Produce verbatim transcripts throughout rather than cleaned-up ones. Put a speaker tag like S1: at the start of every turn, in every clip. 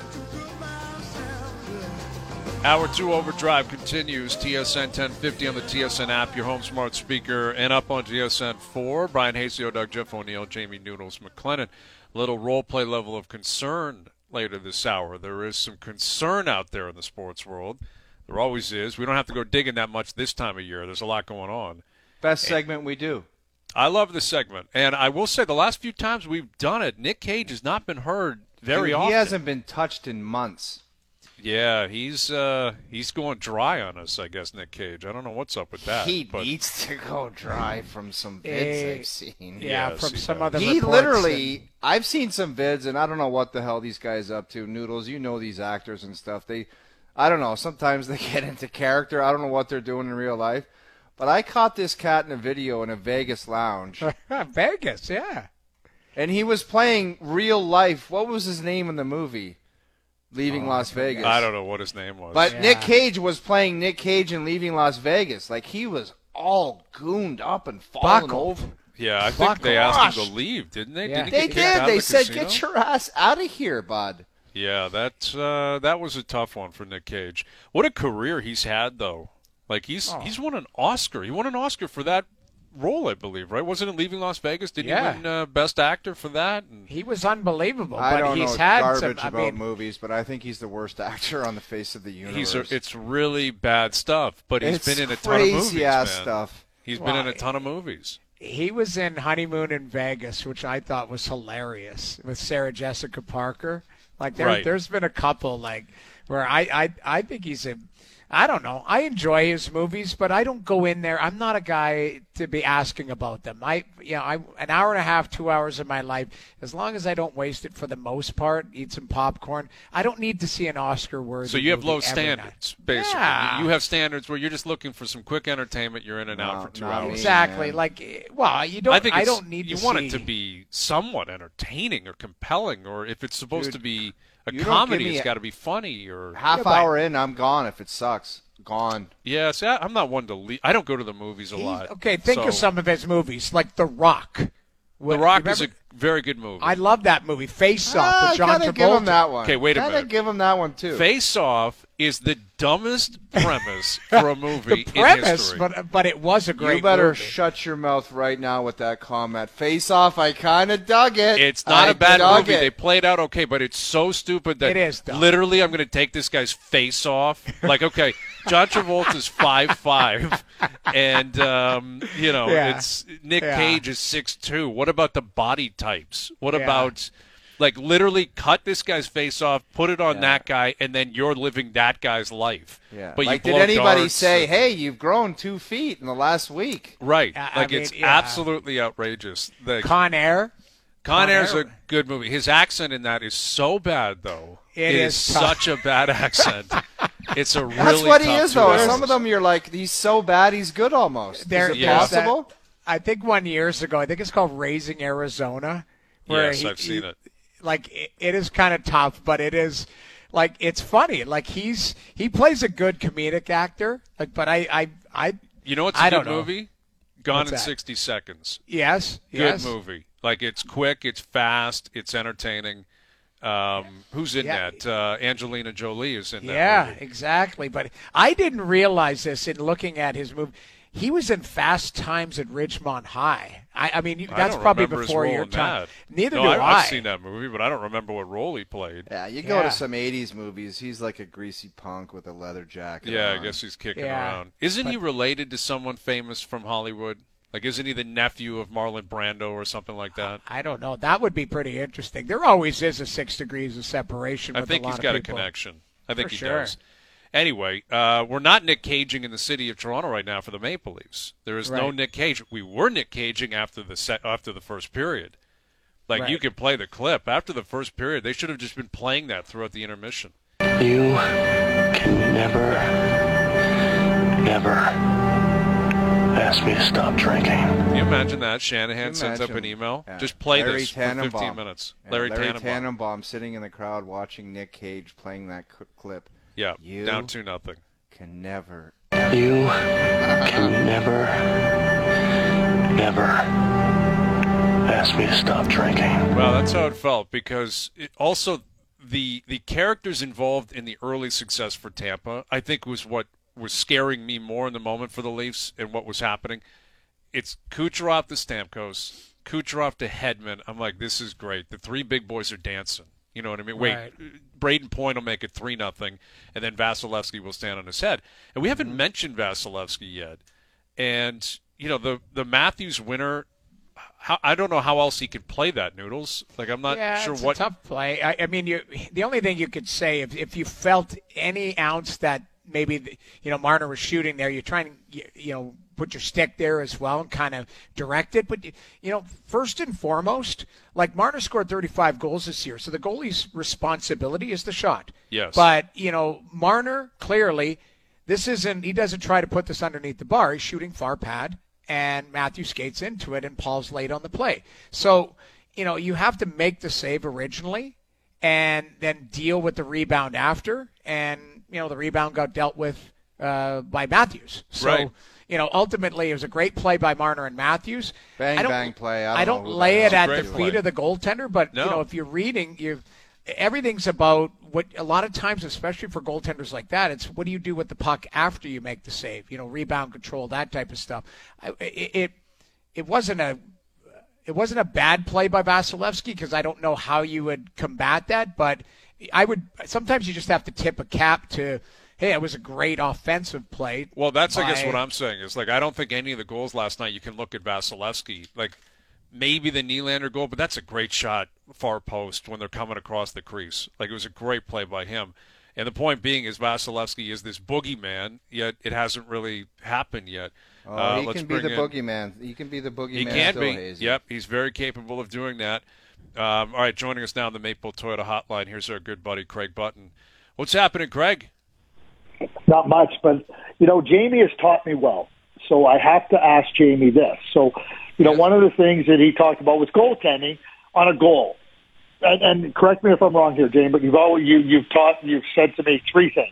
S1: Hour two Overdrive continues. T S N ten fifty on the T S N app, your home smart speaker, and up on T S N four. Brian Hasio, Doug Jeff O'Neill, Jamie Noodles McLennan. Little role play level of concern later this hour. There is some concern out there in the sports world. There always is. We don't have to go digging that much this time of year. There's a lot going on.
S2: Best segment we do.
S1: I love this segment. And I will say the last few times we've done it, Nick Cage has not been heard very
S2: Dude,
S1: often.
S2: He hasn't been touched in months.
S1: Yeah, he's uh, he's going dry on us, I guess, Nick Cage. I don't know what's up with that.
S2: He
S1: but
S2: needs to go dry from some vids
S3: Eh,
S2: I've seen.
S3: Yeah,
S1: Yes,
S3: from
S1: he
S3: some
S1: does.
S3: other
S2: He
S3: reports
S2: literally,
S3: and-
S2: I've seen some vids, and I don't know what the hell these guys up to. Noodles, you know these actors and stuff. They, I don't know, sometimes they get into character. I don't know what they're doing in real life. But I caught this cat in a video in a Vegas lounge.
S3: Vegas, yeah.
S2: And he was playing real life. What was his name in the movie? Leaving
S3: Oh,
S2: Las Vegas.
S1: I don't know what his name was.
S2: But
S3: Yeah.
S2: Nick Cage was playing Nick Cage in Leaving Las Vegas. Like, he was all gooned up and falling
S3: Buckled.
S2: over.
S1: yeah, I think they asked him
S2: Gosh.
S1: to leave, didn't they?
S3: Yeah.
S1: Did he
S2: They
S1: get kicked out
S2: did.
S1: of
S2: They
S1: the
S2: said,
S1: casino?
S2: get your ass out of here, bud.
S1: Yeah, that uh, that was a tough one for Nick Cage. What a career he's had, though. Like he's
S3: Oh.
S1: he's won an Oscar. He won an Oscar for that role, I believe, right? Wasn't it Leaving Las Vegas? Did
S3: Yeah.
S1: he win uh, Best Actor for that? And
S3: He was unbelievable,
S2: I
S3: but
S2: don't
S3: he's
S2: know
S3: had
S2: garbage
S3: some. I
S2: about
S3: mean,
S2: movies, but I think he's the worst actor on the face of the universe.
S1: he's a, it's really bad stuff. But he's
S2: It's
S1: been in a ton of movies,
S2: crazy ass
S1: man.
S2: stuff.
S1: He's been in a
S3: Why?
S1: ton of movies.
S3: he was in Honeymoon in Vegas, which I thought was hilarious with Sarah Jessica Parker. Like there,
S1: Right.
S3: there's been a couple like where I, I, I think he's a. I don't know. I enjoy his movies, but I don't go in there. I'm not a guy to be asking about them. I, you know, I an hour and a half, two hours of my life. As long as I don't waste it for the most part, eat some popcorn. I don't need to see an Oscar-worthy.
S1: So you have
S3: movie
S1: low
S3: every
S1: standards,
S3: night.
S1: basically.
S3: Yeah.
S1: You have standards where you're just looking for some quick entertainment. You're in and out
S2: No,
S1: for two
S2: not me.
S1: hours.
S3: Exactly.
S2: man.
S3: Like, well, you don't.
S1: I think
S3: I
S1: it's-
S3: don't need
S1: you
S3: to
S1: want
S3: see.
S1: it to be somewhat entertaining or compelling, or if it's supposed
S2: Dude,
S1: to be a
S2: you don't
S1: comedy,
S2: give me
S1: it's
S2: a-
S1: got to be funny. Or
S2: Half
S3: Yeah, but-
S2: hour in, I'm gone if it sucks. Gone.
S1: yeah, see, I, I'm not one to leave. I don't go to the movies a
S3: He-
S1: lot.
S3: Okay, think
S1: so-
S3: of some of his movies, like The Rock.
S1: The
S3: What-
S1: Rock is a
S3: remember-
S1: very good movie.
S3: I love that movie, Face Off
S2: Ah,
S3: with
S2: I
S3: John
S2: kind
S3: Travolta.
S2: of give him that one.
S1: Okay, wait a
S2: kinda
S1: minute.
S2: give him that one too.
S1: Face Off is the dumbest premise for a movie
S3: The premise,
S1: in history.
S3: but but it was a great.
S2: You better
S3: movie.
S2: shut your mouth right now with that comment. Face Off, I kind of dug it.
S1: It's not
S2: I
S1: a bad
S2: dug
S1: movie.
S2: It.
S1: They played out okay, but it's so stupid that
S3: It is dumb.
S1: literally I'm going to take this guy's face off. Like, okay, John Travolta's five five, and um, you know
S3: Yeah.
S1: it's Nick
S3: Yeah.
S1: Cage is six two. What about the body types? What
S3: Yeah.
S1: about like literally cut this guy's face off, put it on
S2: Yeah.
S1: that guy, and then you're living that guy's life.
S2: Yeah.
S1: But
S2: like,
S1: you
S2: did
S1: blow
S2: anybody
S1: darts
S2: say,
S1: and-
S2: "Hey, you've grown two feet in the last week"?
S1: Right?
S3: I- I
S1: like
S3: mean,
S1: it's
S3: yeah.
S1: absolutely outrageous. The,
S3: Con Air.
S1: Con
S3: Con
S1: Air's
S3: Air.
S1: a good movie. His accent in that is so bad, though.
S3: It
S1: is,
S3: is tough.
S1: such a bad accent. It's a really
S2: That's what he
S1: tough
S2: is, though.
S1: two
S2: Some
S1: hours.
S2: of them, you're like, he's so bad, he's good almost.
S3: There,
S2: is it
S1: Yeah.
S3: there's that-
S2: possible?
S3: I think one years ago. I think it's called Raising Arizona. Where
S1: Yes,
S3: he-
S1: I've seen
S3: he-
S1: it.
S3: Like it, it is kind of tough, but it is like it's funny. Like he's he plays a good comedic actor. Like, but I I I
S1: You know what's a
S3: I
S1: good
S3: don't know.
S1: movie? Gone
S3: What's
S1: in
S3: that?
S1: sixty seconds.
S3: yes
S1: Good
S3: yes.
S1: movie. Like it's quick, it's fast, it's entertaining. Um, who's in
S3: Yeah.
S1: that? Uh, Angelina Jolie is in that
S3: Yeah,
S1: movie.
S3: exactly. But I didn't realize this in looking at his movie. He was in Fast Times at Ridgemont High. I, I mean, you,
S1: I
S3: that's
S1: don't
S3: probably
S1: remember his
S3: before
S1: role
S3: your
S1: in
S3: time.
S1: that.
S3: Neither
S1: no,
S3: do
S1: I.
S3: I.
S1: I've seen that movie, but I don't remember what role he played.
S2: Yeah, you go
S3: Yeah.
S2: to some eighties movies, he's like a greasy punk with a leather jacket
S1: Yeah, I
S2: on.
S1: guess he's kicking
S3: Yeah,
S1: around. Isn't he
S3: but-
S1: related to someone famous from Hollywood? Like, isn't he the nephew of Marlon Brando or something like that?
S3: I don't know. That would be pretty interesting. There always is a six degrees of separation.
S1: I
S3: with
S1: think
S3: a lot
S1: he's
S3: of
S1: got a
S3: people.
S1: connection. I think
S3: For
S1: he
S3: sure.
S1: does. Anyway, uh, we're not Nick Caging in the city of Toronto right now for the Maple Leafs. There is no
S3: Right.
S1: Nick Cage. We were Nick Caging after the set, after the first period. Like
S3: Right.
S1: you could play the clip after the first period. They should have just been playing that throughout the intermission.
S4: You can never, never ask me to stop drinking.
S1: Can you imagine that? Shanahan
S2: Can you
S1: sends up
S2: imagine?
S1: an email.
S2: Yeah.
S1: Just play
S2: Larry
S1: this for fifteen
S2: Tannenbaum.
S1: minutes.
S2: Yeah,
S1: Larry,
S2: Larry
S1: Tannenbaum.
S2: Tannenbaum sitting in the crowd watching Nick Cage playing that c- clip.
S1: Yeah,
S2: You-
S1: down to nothing.
S2: Can never.
S4: You can never, never ask me to stop drinking.
S1: Well, that's how it felt because it also the the characters involved in the early success for Tampa, I think, was what was scaring me more in the moment for the Leafs and what was happening. It's Kucherov to Stamkos, Kucherov to Hedman. I'm like, this is great. The three big boys are dancing. You know what I mean? Wait,
S3: Right.
S1: Braden Point will make it three nothing, and then Vasilevsky will stand on his head. And we haven't
S3: Mm-hmm.
S1: mentioned Vasilevsky yet. And, you know, the, the Matthews winner, how, I don't know how else he could play that, Noodles. Like, I'm not
S3: yeah,
S1: sure
S3: it's
S1: what.
S3: a tough play. I, I mean, you. The only thing you could say, if if you felt any ounce that maybe you know Marner was shooting there, you're trying to you know put your stick there as well and kind of direct it. But you know, first and foremost, like Marner scored thirty-five goals this year, so the goalie's responsibility is the shot.
S1: Yes.
S3: But you know, Marner clearly, this isn't. He doesn't try to put this underneath the bar. He's shooting far pad. And Matthew skates into it, and Paul's late on the play. So, you know, you have to make the save originally and then deal with the rebound after. And, you know, the rebound got dealt with uh, by Matthews. So,
S1: Right.
S3: you know, ultimately it was a great play by Marner and Matthews.
S2: Bang,
S3: I don't,
S2: bang play. I
S3: I
S2: don't
S3: don't,
S2: know who
S3: lay
S2: the
S3: it
S2: hell
S3: at
S1: Great
S3: the
S1: play.
S3: feet of the goaltender, but,
S1: No.
S3: you know, if you're reading, you everything's about what a lot of times, especially for goaltenders like that, it's what do you do with the puck after you make the save? You know, rebound control, that type of stuff. I, it, it it wasn't a it wasn't a bad play by Vasilevsky because I don't know how you would combat that, but I would sometimes you just have to tip a cap to, hey, it was a great offensive play.
S1: Well, that's, I guess,
S3: by-
S1: what I'm saying is, like, I don't think any of the goals last night you can look at Vasilevsky. Like, maybe the Nylander goal, but that's a great shot far post when they're coming across the crease. Like, it was a great play by him. And the point being is Vasilevsky is this boogeyman, yet it hasn't really happened yet.
S2: Oh,
S1: Uh,
S2: he
S1: let's
S2: can be
S1: bring
S2: the
S1: in-
S2: boogeyman. He can be the boogeyman.
S1: He can
S2: still,
S1: be.
S2: Hazy.
S1: Yep, he's very capable of doing that. Um, all right, joining us now on the Maple Toyota Hotline, here's our good buddy Craig Button. What's happening, Craig?
S5: Not much, but, you know, Jamie has taught me well. So I have to ask Jamie this. So, you know, one of the things that he talked about was goaltending on a goal. And, and correct me if I'm wrong here, Jamie, but you've always, you, you've taught, you've said to me three things.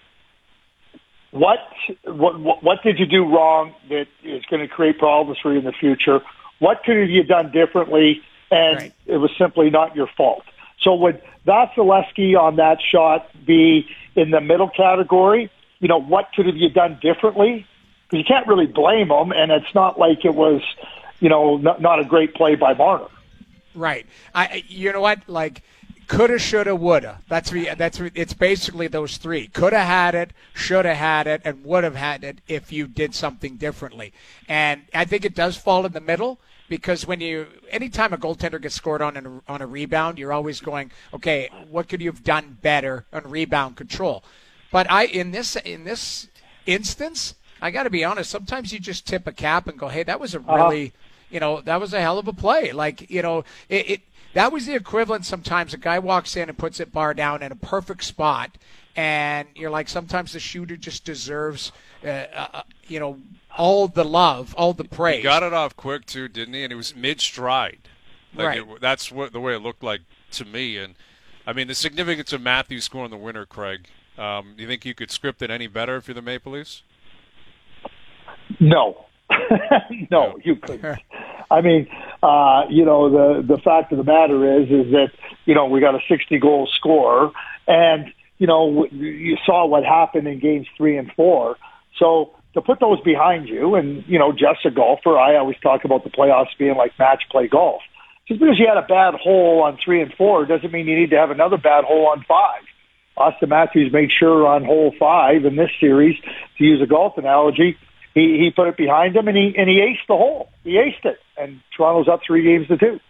S5: What, what, what, what did you do wrong that is going to create problems for you in the future? What could have you done differently? And
S3: Right.
S5: it was simply not your fault. So would Vasilevsky on that shot be in the middle category? You know, what could have you done differently? Because you can't really blame him, and it's not like it was, you know, not, not a great play by Marner.
S3: Right. I. You know what? Like, coulda, shoulda, woulda. That's re- that's re- it's basically those three. Coulda had it, shoulda had it, and would have had it if you did something differently. And I think it does fall in the middle because when you, anytime a goaltender gets scored on an, on a rebound, you're always going, okay, what could you have done better on rebound control? But I in this in this instance, I got to be honest. Sometimes you just tip a cap and go, hey, that was a really. You know, that was a hell of a play. Like, you know, it, it that was the equivalent sometimes. A guy walks in and puts it bar down in a perfect spot, and you're like, sometimes the shooter just deserves, uh, uh, you know, all the love, all the praise.
S1: He got it off quick, too, didn't he? And it was mid-stride. Like
S3: Right.
S1: it, that's what the way it looked like to me. And, I mean, the significance of Matthews scoring the winner, Craig, um, do you think you could script it any better if you're the Maple Leafs?
S5: No. no, you couldn't. I mean, uh, you know, the the fact of the matter is, is that, you know, we got a sixty goal scorer, and, you know, you saw what happened in games three and four. So to put those behind you, and, you know, just a golfer, I always talk about the playoffs being like match play golf. Just because you had a bad hole on three and four doesn't mean you need to have another bad hole on five. Austin Matthews made sure on hole five in this series, to use a golf analogy, He he put it behind him, and he and he aced the hole. He aced it, and Toronto's up three games to two.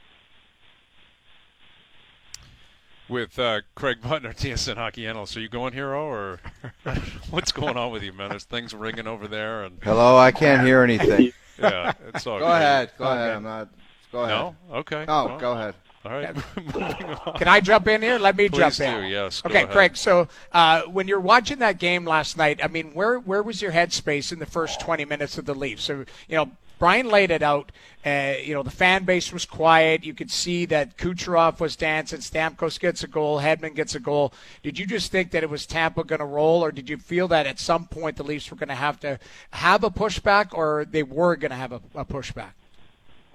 S1: With uh, Craig Button, our T S N hockey analyst, are you going, Hero, or what's going on with you, man? There's things ringing over there, and
S2: Hello, I can't hear anything.
S1: yeah, it's all
S2: Go
S1: good.
S2: ahead. Go ahead. I'm not. Go ahead.
S1: No, okay.
S2: No,
S1: Well,
S2: go ahead.
S1: All right, moving on.
S3: Can I jump in here? Let me
S1: Please
S3: jump in.
S1: do, yes, go
S3: Okay,
S1: ahead.
S3: Craig. So uh, when you're watching that game last night, I mean, where where was your headspace in the first twenty minutes of the Leafs? So you know, Brian laid it out. Uh, you know, the fan base was quiet. You could see that Kucherov was dancing. Stamkos gets a goal. Hedman gets a goal. Did you just think that it was Tampa going to roll, or did you feel that at some point the Leafs were going to have to have a pushback, or they were going to have a, a pushback?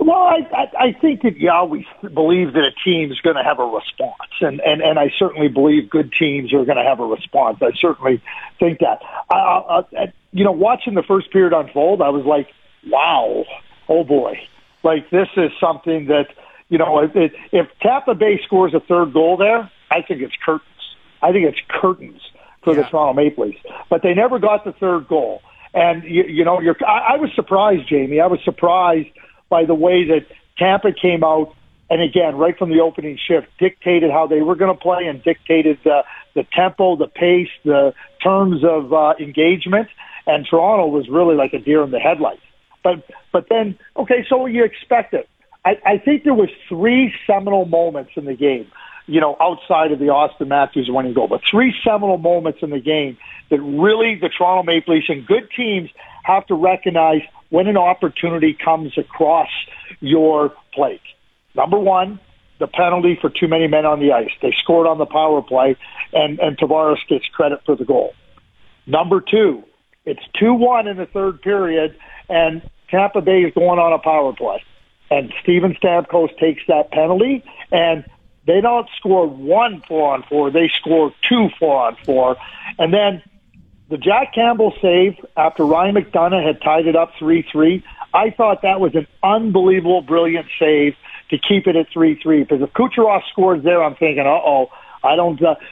S5: Well, I, I, I think that you always believe that a team is going to have a response, and, and, and I certainly believe good teams are going to have a response. I certainly think that. I, I, I, you know, watching the first period unfold, I was like, wow, oh boy. Like, this is something that, you know, if, if Tampa Bay scores a third goal there, I think it's curtains. I think it's curtains for yeah. the Toronto Maple Leafs. But they never got the third goal. And, you, you know, you're, I, I was surprised, Jamie. I was surprised by the way that Tampa came out, and again, right from the opening shift, dictated how they were going to play and dictated the, the tempo, the pace, the terms of uh, engagement, and Toronto was really like a deer in the headlights. But but then, okay, so you expect it. I, I think there was three seminal moments in the game, you know, outside of the Austin Matthews winning goal, but three seminal moments in the game that really the Toronto Maple Leafs and good teams have to recognize when an opportunity comes across your plate. Number one, the penalty for too many men on the ice. They scored on the power play, and, and Tavares gets credit for the goal. Number two, it's two one in the third period, and Tampa Bay is going on a power play. And Steven Stamkos takes that penalty, and they don't score one four-on-four. They score two four-on-four. And then the Jack Campbell save after Ryan McDonough had tied it up three three, I thought that was an unbelievable, brilliant save to keep it at three three. Because if Kucherov scores there, I'm thinking, uh-oh, I don't. Uh,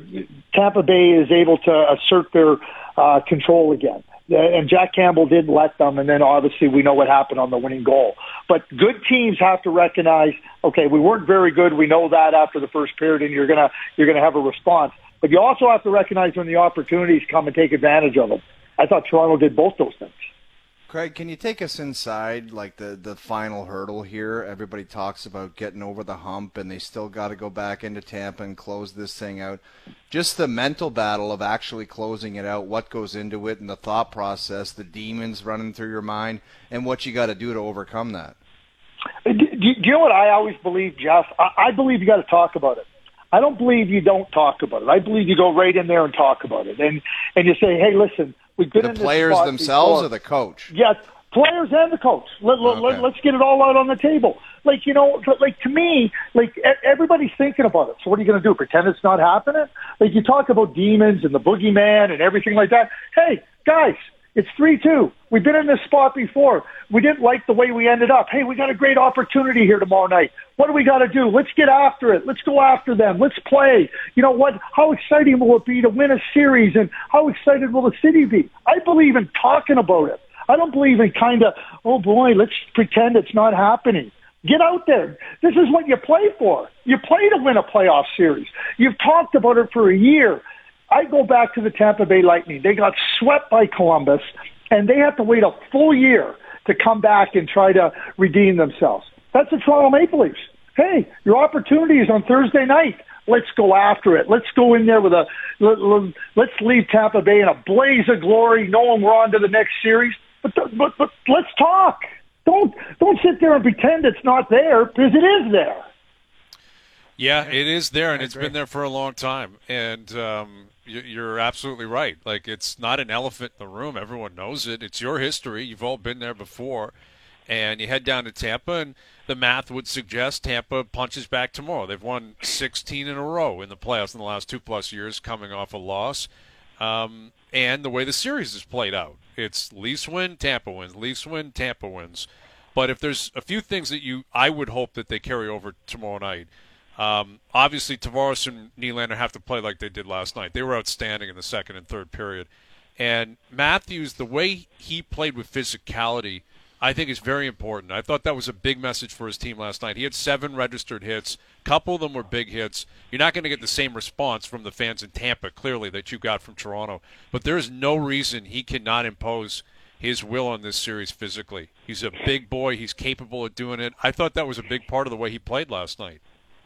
S5: Tampa Bay is able to assert their uh, control again. And Jack Campbell didn't let them, and then obviously we know what happened on the winning goal. But good teams have to recognize, okay, we weren't very good. We know that after the first period, and you're gonna you're gonna have a response. But you also have to recognize when the opportunities come and take advantage of them. I thought Toronto did both those things.
S2: Craig, can you take us inside, like the, the final hurdle here? Everybody talks about getting over the hump, and they still got to go back into Tampa and close this thing out. Just the mental battle of actually closing it out, what goes into it, and the thought process, the demons running through your mind, and what you got to do to overcome that.
S5: Do, do you know what I always believe, Jeff? I, I believe you got to talk about it. I don't believe you don't talk about it. I believe you go right in there and talk about it, and and you say, hey, listen. We've been
S2: the
S5: in this
S2: players
S5: spot
S2: themselves
S5: before.
S2: Or the coach?
S5: Yes, players and the coach. Let, let,
S2: okay.
S5: Let's get it all out on the table. Like, you know, like to me, like everybody's thinking about it. So what are you going to do? Pretend it's not happening? Like you talk about demons and the boogeyman and everything like that. Hey, guys, it's three two. We've been in this spot before. We didn't like the way we ended up. Hey, we got a great opportunity here tomorrow night. What do we got to do? Let's get after it. Let's go after them. Let's play. You know what? How exciting will it be to win a series, and how excited will the city be? I believe in talking about it. I don't believe in kind of, oh boy, let's pretend it's not happening. Get out there. This is what you play for. You play to win a playoff series. You've talked about it for a year. I go back to the Tampa Bay Lightning. They got swept by Columbus, and they have to wait a full year to come back and try to redeem themselves. That's the Toronto Maple Leafs. Hey, your opportunity is on Thursday night. Let's go after it. Let's go in there with a let, let, let's leave Tampa Bay in a blaze of glory, knowing we're on to the next series. But, but but let's talk. Don't don't sit there and pretend it's not there, because it is there.
S1: Yeah, it is there, and it's been there for a long time. And um, you're absolutely right. Like, it's not an elephant in the room. Everyone knows it. It's your history. You've all been there before. And you head down to Tampa, and the math would suggest Tampa punches back tomorrow. They've won sixteen in a row in the playoffs in the last two-plus years, coming off a loss. Um, and the way the series is played out, it's Leafs win, Tampa wins, Leafs win, Tampa wins. But if there's a few things that you, I would hope that they carry over tomorrow night. Um, obviously, Tavares and Nylander have to play like they did last night. They were outstanding in the second and third period. And Matthews, the way he played with physicality, I think is very important. I thought that was a big message for his team last night. He had seven registered hits. A couple of them were big hits. You're not going to get the same response from the fans in Tampa, clearly, that you got from Toronto. But there is no reason he cannot impose his will on this series physically. He's a big boy. He's capable of doing it. I thought that was a big part of the way he played last night.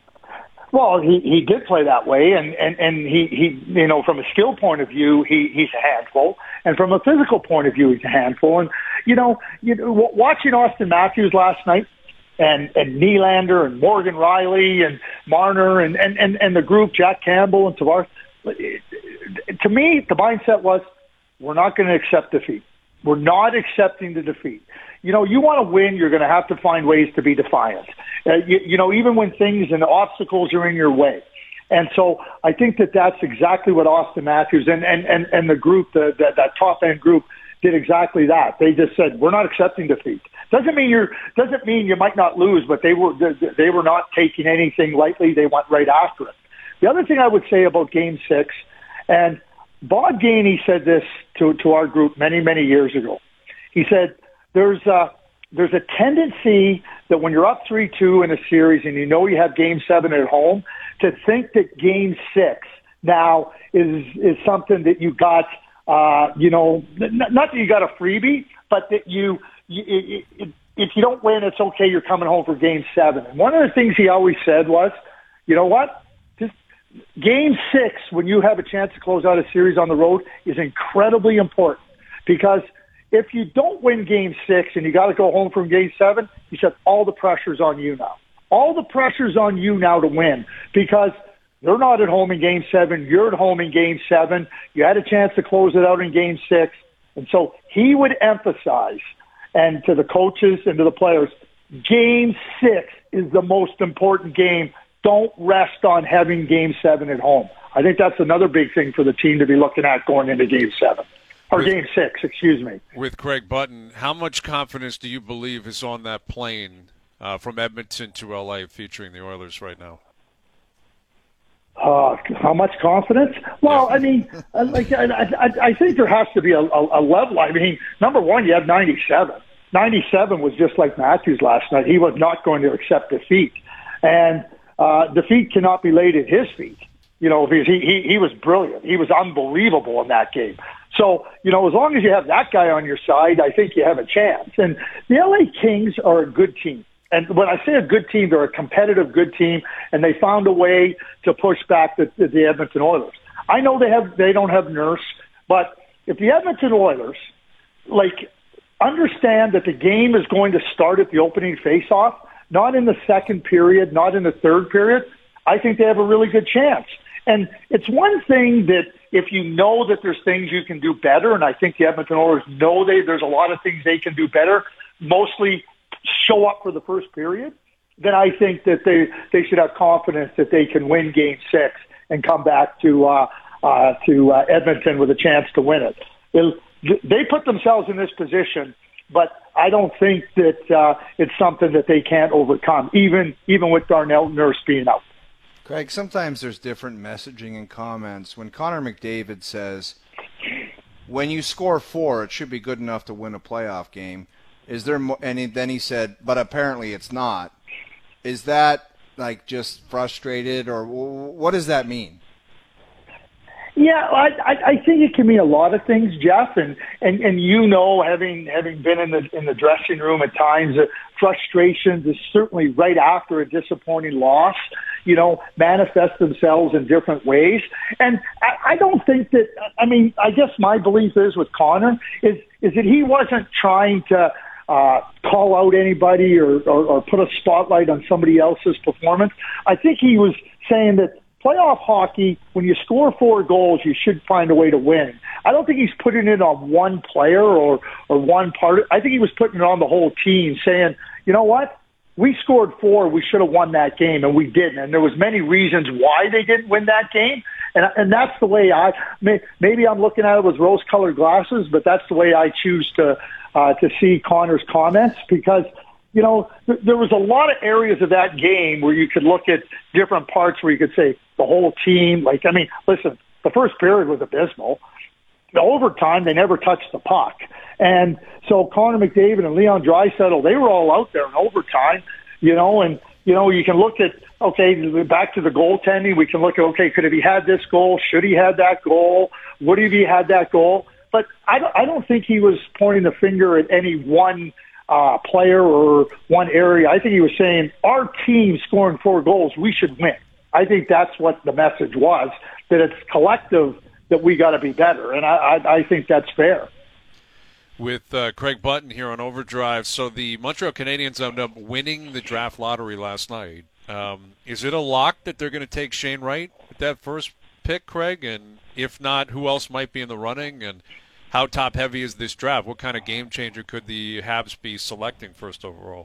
S5: Well, he, he did play that way, and, and, and he, he, you know, from a skill point of view, he, he's a handful, and from a physical point of view, he's a handful. And, you know, you know watching Austin Matthews last night, and, and Nylander, and Morgan Riley, and Marner, and, and, and, and the group, Jack Campbell, and Tavares, to me, the mindset was, we're not going to accept defeat. We're not accepting the defeat. You know, you want to win, you're going to have to find ways to be defiant. Uh, you, you know, even when things and obstacles are in your way. And so I think that that's exactly what Austin Matthews and, and, and, and the group, the, the, that top-end group, did exactly that. They just said, we're not accepting defeat. Doesn't mean you're, doesn't mean you might not lose, but they were, they were not taking anything lightly. They went right after it. The other thing I would say about Game Six, and Bob Gainey said this to, to our group many, many years ago. He said, there's a, there's a tendency that when you're up three two in a series and you know you have Game Seven at home, to think that Game Six now is, is something that you got, uh, you know, not that you got a freebie, but that you, you it, it, if you don't win, it's okay, you're coming home for Game Seven. And one of the things he always said was, you know what? Just Game Six, when you have a chance to close out a series on the road, is incredibly important, because if you don't win Game Six and you got to go home from Game Seven, he said all the pressure's on you now. All the pressure's on you now to win, because they're not at home in Game Seven. You're at home in Game Seven. You had a chance to close it out in Game Six. And so he would emphasize, and to the coaches and to the players, Game Six is the most important game. Don't rest on having Game Seven at home. I think that's another big thing for the team to be looking at going into Game Seven. Or with, Game Six, excuse me.
S1: With Craig Button, how much confidence do you believe is on that plane uh, from Edmonton to L A featuring the Oilers right now?
S5: Uh, how much confidence? Well, yeah. I mean, like I, I, I think there has to be a, a, a level. I mean, number one, you have ninety-seven. ninety-seven was just like Matthews last night. He was not going to accept defeat, and uh, defeat cannot be laid at his feet. You know, because he, he he was brilliant. He was unbelievable in that game. So, you know, as long as you have that guy on your side, I think you have a chance. And the L A Kings are a good team. And when I say a good team, they're a competitive good team, and they found a way to push back the, the, the Edmonton Oilers. I know they have they don't have Nurse, but if the Edmonton Oilers, like, understand that the game is going to start at the opening faceoff, not in the second period, not in the third period, I think they have a really good chance. And it's one thing that if you know that there's things you can do better, and I think the Edmonton Oilers know they there's a lot of things they can do better, mostly show up for the first period, then I think that they, they should have confidence that they can win Game Six and come back to uh, uh, to uh, Edmonton with a chance to win it. It'll, they put themselves in this position, but I don't think that uh, it's something that they can't overcome, even even with Darnell Nurse being out.
S2: Craig, sometimes there's different messaging and comments. When Connor McDavid says, when you score four, it should be good enough to win a playoff game, is there more, and he, then he said, but apparently it's not. Is that like just frustrated, or what does that mean?
S5: Yeah, I, I, I think it can mean a lot of things, Jeff, and, and, and you know, having having been in the in the dressing room at times, uh, frustrations is certainly right after a disappointing loss, you know, manifest themselves in different ways. And I, I don't think that, I mean, I guess my belief is with Connor is is that he wasn't trying to uh, call out anybody or, or, or put a spotlight on somebody else's performance. I think he was saying that playoff hockey, when you score four goals, you should find a way to win. I don't think he's putting it on one player or, or one part. I think he was putting it on the whole team, saying, you know what? We scored four. We should have won that game, and we didn't. And there was many reasons why they didn't win that game. And, and that's the way I, maybe I'm looking at it with rose-colored glasses, but that's the way I choose to, uh, to see Connor's comments, because you know, th- there was a lot of areas of that game where you could look at different parts where you could say the whole team. Like, I mean, listen, the first period was abysmal. The overtime, they never touched the puck. And so Connor McDavid and Leon Draisaitl, they were all out there in overtime, you know, and, you know, you can look at, okay, back to the goaltending. We can look at, okay, could have he had this goal? Should he had that goal? Would have he had that goal? But I don't, I don't think he was pointing the finger at any one Uh, player or one area. I think he was saying, our team scoring four goals, we should win. I think that's what the message was, that it's collective, that we got to be better. And I, I, I think that's fair.
S1: With uh, Craig Button here on Overdrive, so the Montreal Canadiens ended up winning the draft lottery last night. Um, is it a lock that they're going to take Shane Wright with that first pick, Craig? And if not, who else might be in the running? And how top heavy is this draft? What kind of game changer could the Habs be selecting first overall?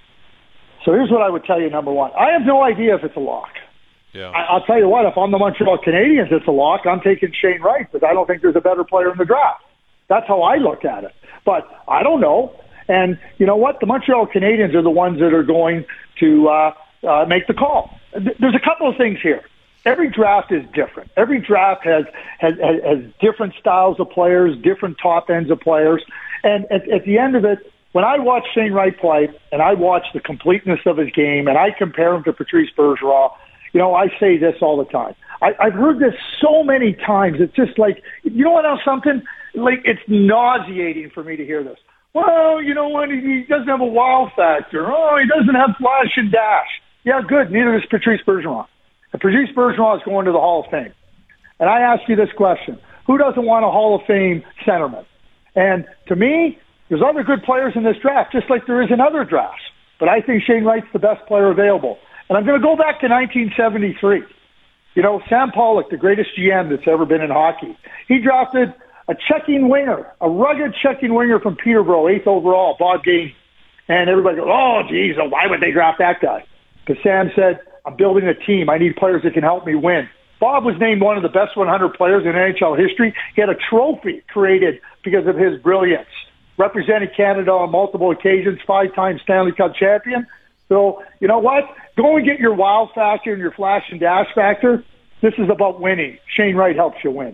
S5: So here's what I would tell you, number one. I have no idea if it's a lock.
S1: Yeah.
S5: I, I'll tell you what, if I'm the Montreal Canadiens, it's a lock. I'm taking Shane Wright because I don't think there's a better player in the draft. That's how I look at it. But I don't know. And you know what? The Montreal Canadiens are the ones that are going to uh, uh, make the call. There's a couple of things here. Every draft is different. Every draft has, has, has different styles of players, different top ends of players. And at, at the end of it, when I watch Shane Wright play and I watch the completeness of his game and I compare him to Patrice Bergeron, you know, I say this all the time. I, I've heard this so many times. It's just like, you know what else, something? Like, it's nauseating for me to hear this. Well, you know what? He, he doesn't have a wow factor. Oh, he doesn't have flash and dash. Yeah, good. Neither does Patrice Bergeron. And Patrice Bergeron is going to the Hall of Fame. And I ask you this question. Who doesn't want a Hall of Fame centerman? And to me, there's other good players in this draft, just like there is in other drafts. But I think Shane Wright's the best player available. And I'm going to go back to nineteen seventy-three. You know, Sam Pollock, the greatest G M that's ever been in hockey, he drafted a checking winger, a rugged checking winger from Peterborough, eighth overall, Bob Gainey. And everybody goes, oh, geez, why would they draft that guy? Because Sam said, I'm building a team. I need players that can help me win. Bob was named one of the best one hundred players in N H L history. He had a trophy created because of his brilliance. Represented Canada on multiple occasions, five-time Stanley Cup champion. So, you know what? Go and get your wow factor and your flash and dash factor. This is about winning. Shane Wright helps you win.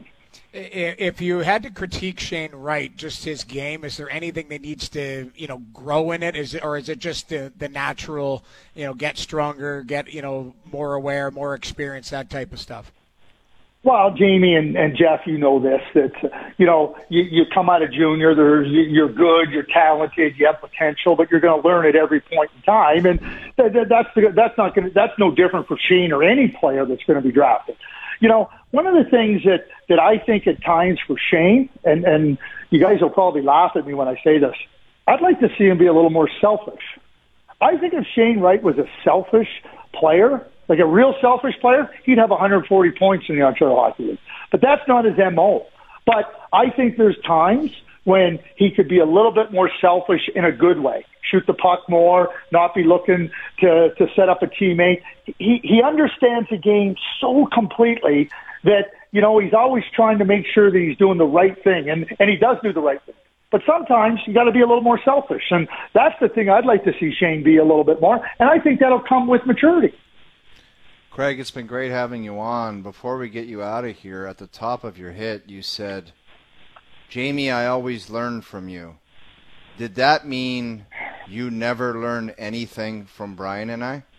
S3: If you had to critique Shane Wright, just his game, is there anything that needs to, you know, grow in it? Is it, or is it just the, the natural, you know, get stronger, get, you know, more aware, more experience, that type of stuff?
S5: Well, Jamie and, and Jeff, you know this, that, you know, you, you come out of junior, there's, you're good, you're talented, you have potential, but you're going to learn at every point in time. And that, that, that's, the, that's not going to, that's no different for Shane or any player that's going to be drafted. You know, one of the things that, that I think at times for Shane, and, and you guys will probably laugh at me when I say this, I'd like to see him be a little more selfish. I think if Shane Wright was a selfish player, like a real selfish player, he'd have one hundred forty points in the Ontario Hockey League. But that's not his M O. But I think there's times when he could be a little bit more selfish in a good way. Shoot the puck more, not be looking to, to set up a teammate. He, he understands the game so completely that, you know, he's always trying to make sure that he's doing the right thing. And, and he does do the right thing. But sometimes you got to be a little more selfish. And that's the thing I'd like to see Shane be a little bit more. And I think that'll come with maturity.
S2: Craig, it's been great having you on. Before we get you out of here, at the top of your hit, you said, Jamie, I always learn from you. Did that mean you never learned anything from Brian and I?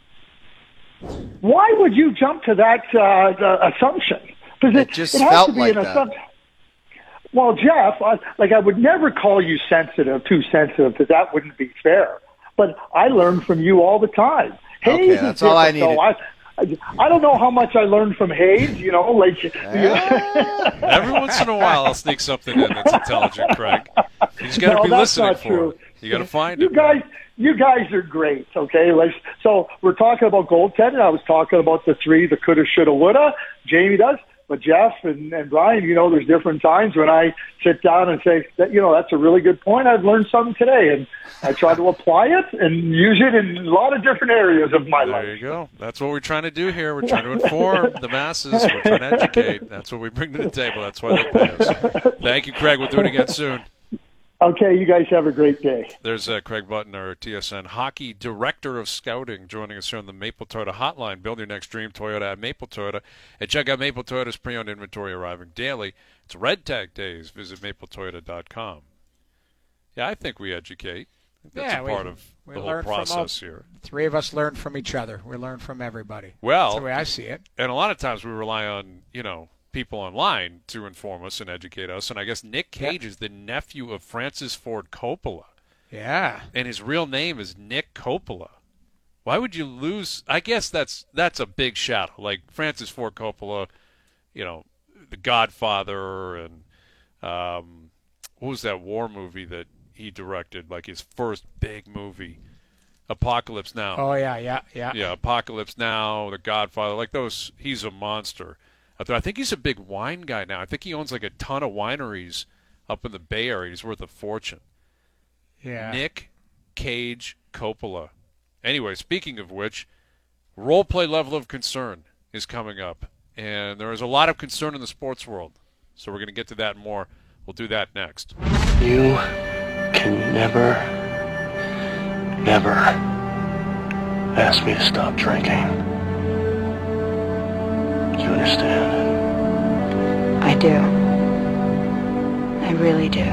S5: Why would you jump to that uh, assumption?
S2: Because it, it just it has felt to be like an that. Assumption.
S5: Well, Jeff, I, like I would never call you sensitive, too sensitive, because that wouldn't be fair. But I learn from you all the time.
S2: Okay, Hayes that's all I needed.
S5: I, I don't know how much I learned from Hayes, you know, like
S1: every once in a while I'll sneak something in that's intelligent, Craig. You just got to
S5: no,
S1: be
S5: that's
S1: listening
S5: not
S1: for
S5: true.
S1: it. You got to find
S5: you
S1: it.
S5: Guys, you guys are great, okay? Like, so we're talking about goaltending. I was talking about the three, the coulda, shoulda, woulda. Jamie does. But Jeff and, and Brian, you know, there's different times when I sit down and say, that, you know, that's a really good point. I've learned something today. And I try to apply it and use it in a lot of different areas of my
S1: there
S5: life.
S1: There you go. That's what we're trying to do here. We're trying to inform the masses. We're trying to educate. That's what we bring to the table. That's why they pay us. Thank you, Craig. We'll do it again soon.
S5: Okay, you guys have a great day.
S1: There's uh, Craig Button, our T S N Hockey Director of Scouting, joining us here on the Maple Toyota Hotline. Build your next dream Toyota at Maple Toyota. And check out Maple Toyota's pre-owned inventory arriving daily. It's Red Tag Days. Visit maple toyota dot com. Yeah, I think we educate. I think that's
S3: yeah,
S1: a
S3: we,
S1: part of the whole process
S3: all,
S1: here.
S3: Three of us learn from each other. We learn from everybody.
S1: Well,
S3: that's the way I see it.
S1: And a lot of times we rely on, you know, people online to inform us and educate us. And I guess Nick Cage yeah. is the nephew of Francis Ford Coppola.
S3: Yeah.
S1: And his real name is Nick Coppola. Why would you lose? I guess that's that's a big shadow. Like Francis Ford Coppola, you know, The Godfather, and um, what was that war movie that he directed? Like his first big movie, Apocalypse Now.
S3: Oh, yeah, yeah, yeah.
S1: Yeah, Apocalypse Now, The Godfather. Like those, he's a monster. I think he's a big wine guy now. I think he owns like a ton of wineries up in the Bay Area. He's worth a fortune.
S3: Yeah.
S1: Nick Cage Coppola. Anyway, speaking of which, role play level of concern is coming up. And there is a lot of concern in the sports world. So we're going to get to that more. We'll do that next.
S4: You can never, never ask me to stop drinking. Do you understand?
S6: I do. I really do.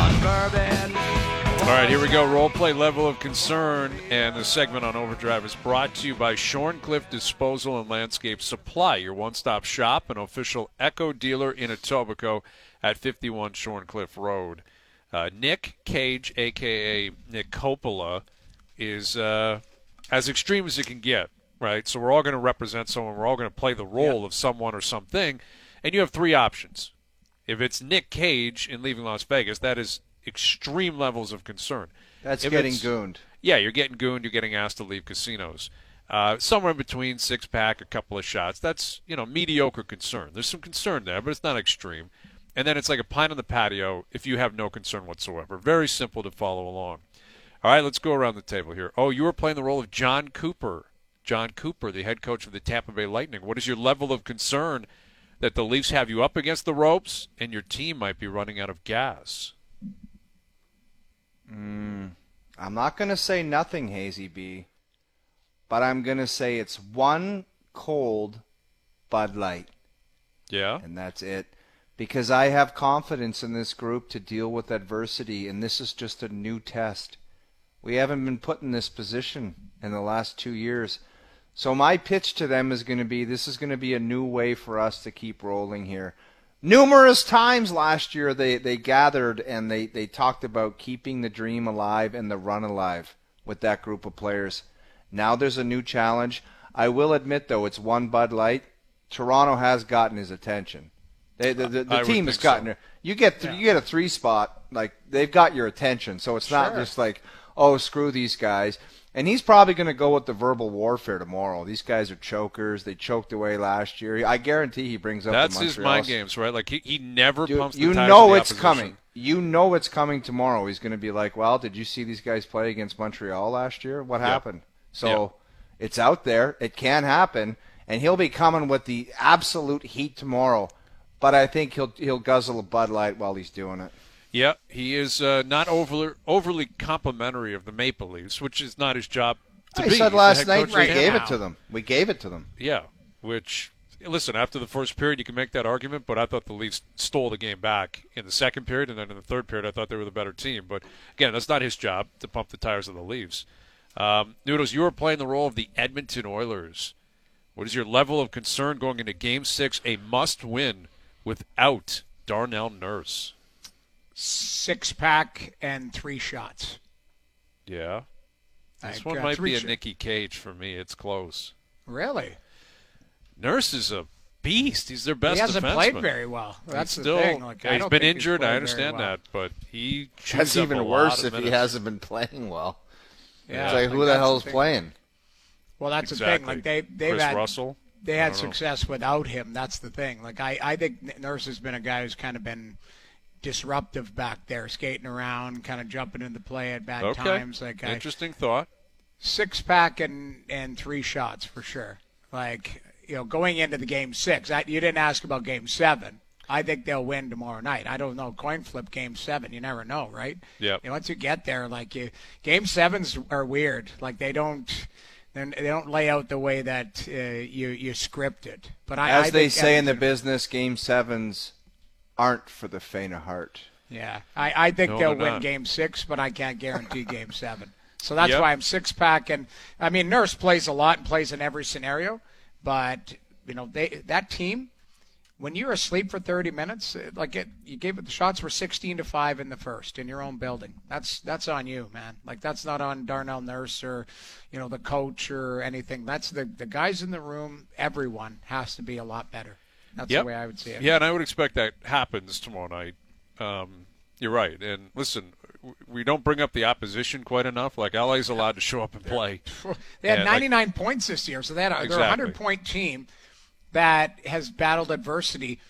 S1: All right, here we go. Role play level of concern. And the segment on Overdrive is brought to you by Shorncliffe Disposal and Landscape Supply, your one-stop shop, an official Echo dealer in Etobicoke at fifty-one Shorncliffe Road. Uh, Nick Cage, a k a. Nick Coppola, is uh, as extreme as it can get, right? So we're all going to represent someone. We're all going to play the role yep. of someone or something. And you have three options. If it's Nick Cage in Leaving Las Vegas, that is extreme levels of concern.
S2: That's
S1: if
S2: getting gooned.
S1: Yeah, you're getting gooned. You're getting asked to leave casinos. Uh, somewhere in between six-pack, a couple of shots. That's, you know, mediocre concern. There's some concern there, but it's not extreme. And then it's like a pint on the patio if you have no concern whatsoever. Very simple to follow along. All right, let's go around the table here. Oh, you were playing the role of John Cooper. John Cooper, the head coach of the Tampa Bay Lightning. What is your level of concern that the Leafs have you up against the ropes and your team might be running out of gas?
S2: Mm, I'm not going to say nothing, Hazy B, but I'm going to say it's one cold Bud Light.
S1: Yeah?
S2: And that's it. Because I have confidence in this group to deal with adversity, and this is just a new test. We haven't been put in this position in the last two years. So my pitch to them is going to be, this is going to be a new way for us to keep rolling here. Numerous times last year they, they gathered and they, they talked about keeping the dream alive and the run alive with that group of players. Now there's a new challenge. I will admit, though, it's one Bud Light. Toronto has gotten his attention. They, the the, the team has gotten so. You get th- yeah. you get a three spot, like they've got your attention. So it's not
S3: sure.
S2: just like, oh, screw these guys. And he's probably going to go with the verbal warfare tomorrow. These guys are chokers. They choked away last year. I guarantee he brings up
S1: That's
S2: the
S1: his
S2: Montreal.
S1: mind games, right? Like he, he never
S2: Dude,
S1: pumps the
S2: you
S1: tires
S2: know
S1: of the
S2: it's
S1: opposition.
S2: coming. You know it's coming tomorrow. He's going to be like, well, did you see these guys play against Montreal last year? What
S1: yep.
S2: happened? So
S1: yep.
S2: it's out there. It can happen. And he'll be coming with the absolute heat tomorrow. But I think he'll he'll guzzle a Bud Light while he's doing it.
S1: Yeah, he is uh, not overly, overly complimentary of the Maple Leafs, which is not his job to
S2: I
S1: be.
S2: said
S1: He's
S2: last
S1: the head
S2: night
S1: coach
S2: we
S1: of the
S2: gave
S1: Tampa.
S2: it to them. We gave it to them.
S1: Yeah, which, listen, after the first period you can make that argument, but I thought the Leafs stole the game back in the second period, and then in the third period I thought they were the better team. But, again, that's not his job to pump the tires of the Leafs. Um, Noodles, you were playing the role of the Edmonton Oilers. What is your level of concern going into Game six, a must-win without Darnell Nurse?
S3: Six-pack and three shots.
S1: Yeah. This
S3: Like,
S1: one
S3: uh,
S1: might
S3: three
S1: be a
S3: sh-
S1: Nicky Cage for me. It's close.
S3: Really?
S1: Nurse is a beast. He's their best
S3: He hasn't
S1: defenseman.
S3: played very well. That's
S1: He's
S3: the
S1: still,
S3: thing. Like,
S1: yeah,
S3: I
S1: he's
S3: don't
S1: been
S3: think
S1: injured.
S3: He's
S1: I
S3: played
S1: understand
S3: very well.
S1: that, but he chews
S2: That's
S1: up
S2: even
S1: a
S2: worse
S1: lot
S2: if
S1: of
S2: he
S1: minutes.
S2: hasn't been playing well.
S3: Yeah,
S2: It's like,
S3: like,
S2: who the
S3: that's
S2: hell's
S3: the thing.
S2: playing?
S3: Well, that's
S1: Exactly.
S3: the thing. Like they they've
S1: Chris
S3: had
S1: Russell.
S3: they
S1: I
S3: had
S1: don't know.
S3: success without him. That's the thing. Like I I think Nurse has been a guy who's kind of been disruptive back there, skating around, kind of jumping into play at bad
S1: Okay.
S3: times. Like I,
S1: Interesting thought.
S3: six pack and and three shots for sure. Like you know, going into the game six, I, you didn't ask about game seven. I think they'll win tomorrow night. I don't know. Coin flip game seven. You never know, right?
S1: Yep.
S3: You know, once you get there, like you, game sevens are weird. Like they don't, they don't lay out the way that uh, you you script it. But I,
S2: As
S3: I
S2: they
S3: think
S2: say in the
S3: Edmonton-
S2: business, game sevens aren't for the faint of heart.
S3: Yeah, I, I think
S1: No,
S3: they'll
S1: they're
S3: win
S1: not.
S3: game six, but I can't guarantee game seven. So that's
S1: Yep.
S3: why I'm six pack. And I mean, Nurse plays a lot and plays in every scenario, but you know they that team. When you're asleep for thirty minutes, like it, you gave it the shots were sixteen to five in the first in your own building. That's that's on you, man. Like that's not on Darnell Nurse or, you know, the coach or anything. That's the the guys in the room. Everyone has to be a lot better. That's
S1: Yep.
S3: the way I would see it.
S1: Yeah, and I would expect that happens tomorrow night. Um, you're right. And listen, w- we don't bring up the opposition quite enough. Like L A's allowed to show up and play.
S3: They had
S1: And, like-
S3: ninety-nine points this year, so they had a, they're a
S1: Exactly.
S3: hundred point team that has battled adversity.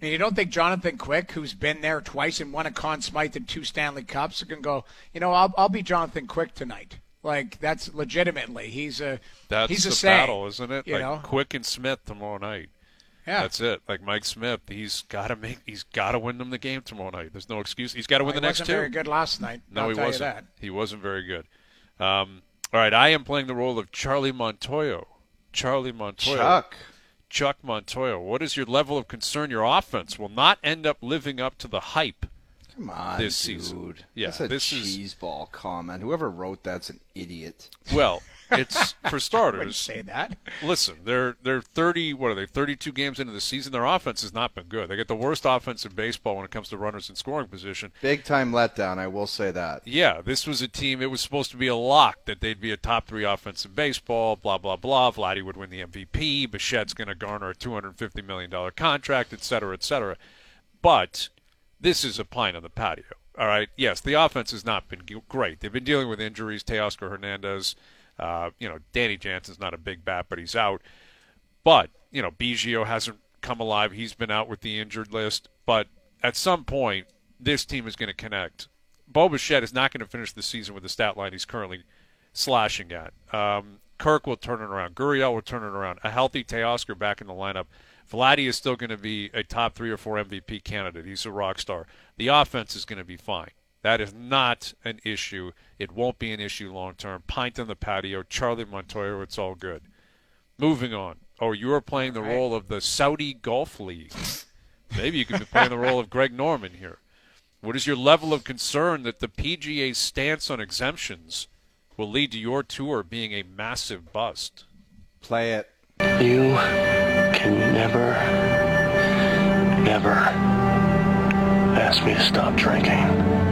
S3: And you don't think Jonathan Quick, who's been there twice and won a Conn Smythe and two Stanley Cups, can go, you know, I'll I'll be Jonathan Quick tonight. Like, that's legitimately. He's a
S1: That's
S3: he's a
S1: the
S3: saying,
S1: battle, isn't it?
S3: You
S1: like
S3: know?
S1: Quick and Smith tomorrow night.
S3: Yeah.
S1: That's it. Like Mike Smith, he's got to make. He's got to win them the game tomorrow night. There's no excuse. He's got to win
S3: Well,
S1: the
S3: he
S1: next
S3: wasn't
S1: two.
S3: very good last night.
S1: No,
S3: I'll
S1: he
S3: tell
S1: wasn't.
S3: You that.
S1: He wasn't very good. Um, all right, I am playing the role of Charlie Montoyo. Charlie Montoyo.
S2: Chuck.
S1: Chuck Montoyo. What is your level of concern your offense will not end up living up to the hype
S2: Come on,
S1: this
S2: dude.
S1: season? Yeah,
S2: that's a
S1: this is
S2: cheese ball comment. Whoever wrote that's an idiot.
S1: well. It's for
S3: Wouldn't
S1: starters.
S3: say that.
S1: Listen, they're they're thirty. What are they? Thirty-two games into the season. Their offense has not been good. They get the worst offense in baseball when it comes to runners in scoring position.
S2: Big time letdown, I will say that.
S1: Yeah, this was a team. It was supposed to be a lock that they'd be a top three offense in baseball. Blah blah blah. Vladdy would win the M V P. Bichette's going to garner a two hundred fifty million dollar contract, et cetera, et cetera. But this is a pine on the patio. All right. Yes, the offense has not been great. They've been dealing with injuries. Teoscar Hernandez. Uh, you know, Danny Jansen's not a big bat, but he's out. But, you know, Biggio hasn't come alive. He's been out with the injured list. But at some point, this team is going to connect. Bo Bichette is not going to finish the season with the stat line he's currently slashing at. Um, Kirk will turn it around. Gurriel will turn it around. A healthy Teoscar back in the lineup. Vladdy is still going to be a top three or four M V P candidate. He's a rock star. The offense is going to be fine. That is not an issue. It won't be an issue long term. Pint on the patio, Charlie Montoyo, it's all good. Moving on. Oh, you are playing the
S3: Right.
S1: role of the Saudi Golf League. Maybe you could be playing the role of Greg Norman here. What is your level of concern that the P G A's stance on exemptions will lead to your tour being a massive bust?
S2: Play it.
S4: You can never, never ask me to stop drinking.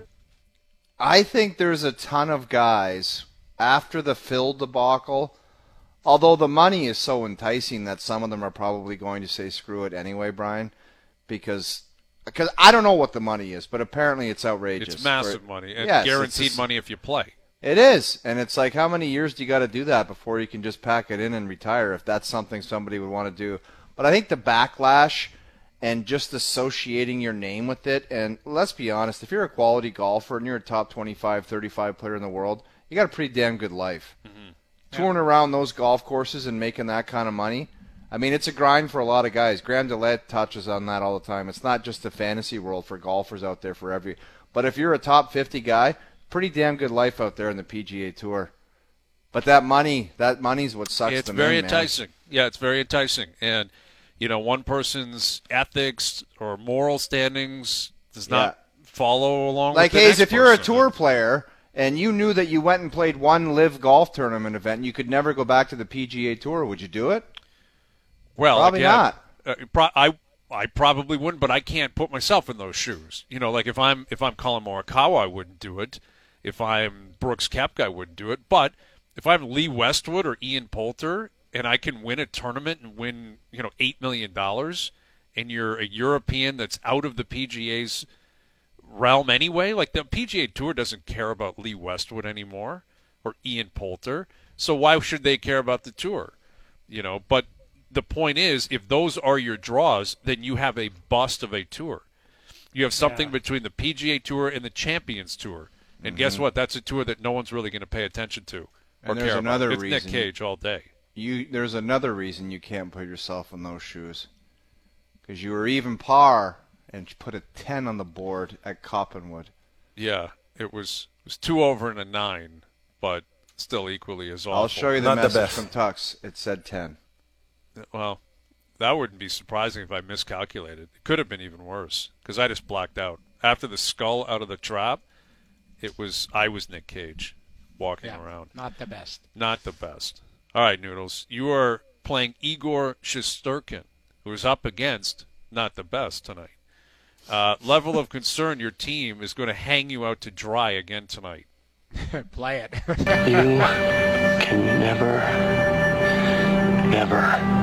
S2: I think there's a ton of guys after the Phil debacle, although the money is so enticing that some of them are probably going to say screw it anyway, Brian, because because I don't know what the money is, but apparently it's outrageous.
S1: It's massive
S2: For-
S1: money and
S2: Yes,
S1: guaranteed
S2: it's a-
S1: money if you play.
S2: It is, and it's like how many years do you got to do that before you can just pack it in and retire if that's something somebody would want to do. But I think the backlash and just associating your name with it, and let's be honest, if you're a quality golfer and you're a top twenty-five, thirty-five player in the world, you got a pretty damn good life. Mm-hmm. Touring around those golf courses and making that kind of money, I mean, it's a grind for a lot of guys. Graham DeLette touches on that all the time. It's not just the fantasy world for golfers out there for every. But if you're a top fifty guy, pretty damn good life out there in the P G A Tour. But that money, that money's what sucks
S1: It's
S2: them
S1: very
S2: in, man.
S1: enticing. Yeah, it's very enticing. And, you know, one person's ethics or moral standings does not follow along
S2: Like,
S1: with the
S2: Hayes,
S1: next
S2: if you're a
S1: person.
S2: tour player and you knew that you went and played one live golf tournament event and you could never go back to the P G A Tour, would you do it?
S1: Well,
S2: Probably
S1: again,
S2: not.
S1: Uh, pro- I I probably wouldn't, but I can't put myself in those shoes. You know, like if I'm if I'm Colin Morikawa, I wouldn't do it. If I'm Brooks Koepka, I wouldn't do it. But if I'm Lee Westwood or Ian Poulter and I can win a tournament and win, you know, eight million dollars, and you're a European that's out of the P G A's realm anyway, like the P G A Tour doesn't care about Lee Westwood anymore or Ian Poulter, so why should they care about the tour? You know, but the point is, if those are your draws, then you have a bust of a tour. You have something
S3: Yeah.
S1: between the P G A Tour and the Champions Tour. And
S2: Mm-hmm.
S1: guess what? That's a tour that no one's really going to pay attention to or
S2: And there's
S1: care
S2: another
S1: about. It's
S2: reason.
S1: Nick Cage all day.
S2: You there's another reason you can't put yourself in those shoes, because you were even par and put a ten on the board at Coppenwood.
S1: Yeah, it was it was two over and a nine, but still equally as awful.
S2: I'll show you the
S7: Not the
S2: message
S7: best.
S2: from Tux. It said ten.
S1: Well, that wouldn't be surprising if I miscalculated. It could have been even worse because I just blacked out after the skull out of the trap. It was I was Nick Cage walking
S3: Yeah,
S1: around.
S3: not the best.
S1: Not the best. All right, Noodles. You are playing Igor Shesterkin, who is up against not the best tonight. Uh, level of concern, your team is going to hang you out to dry again tonight.
S3: Play it.
S4: You can never, never